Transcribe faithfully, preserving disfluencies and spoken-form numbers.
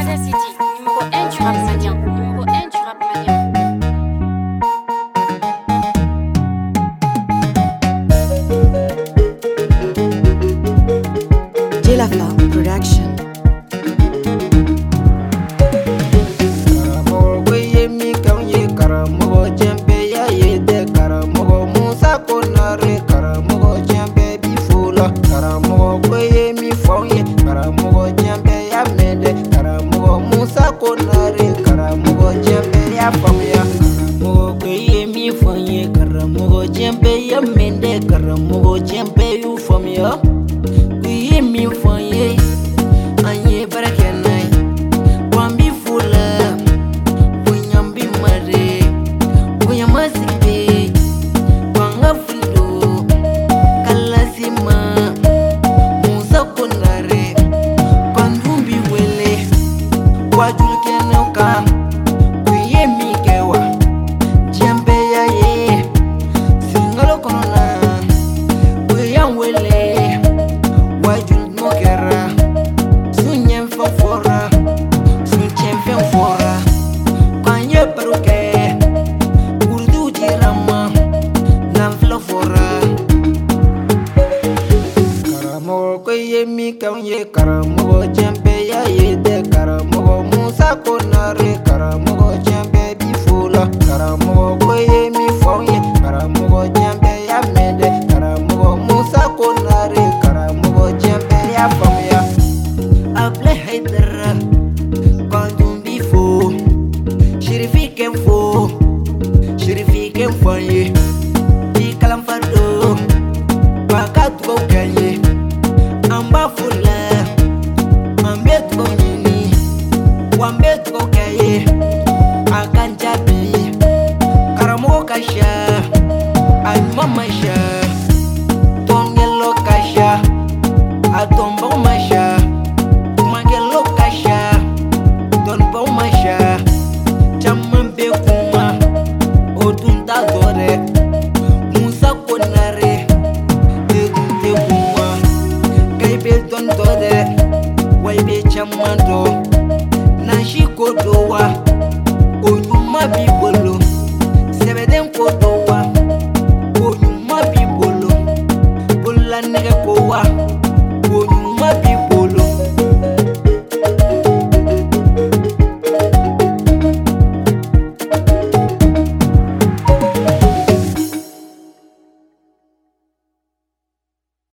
City, numéro un du rap malien. Numéro un du rap malien. Jelafa Production. Mende karamogo jempe you from yo. We hear me for ye. Anye barakenai. Wambi fula. Bunyambi mare. Bunyamasibe. Wanga fundo. Kalazima. Musa konare. Pandumbi wele. Wajul kenoka. We hear me kewa. Jempe ya ye. Singalo konona. Wele, wajul mokera, sunyem fora, sunyem fora, kanye peruke, urdu jirama, namfla fora. Karamo koye mi kanye karamo jempe ya yede karamo musa konare karamo jempe bifula karamo koye mi fonye karamo jempe ya mede karamo musa konare karamo jempe ya famya aple haidara kandum bifo shirifike fo shirifike fonye di kalam fado wakatu kanye amba fula ambet ko nyini wambet ko kaye akan jabi karamo kasha ay mama sha tongelo kasha atombo masha magelo kasha donbo masha chamambe kuma odunda dore musa konare edunde kuma kaibe don dore waibe chamando nashi kodowa onyuma bibolo sebeden kodo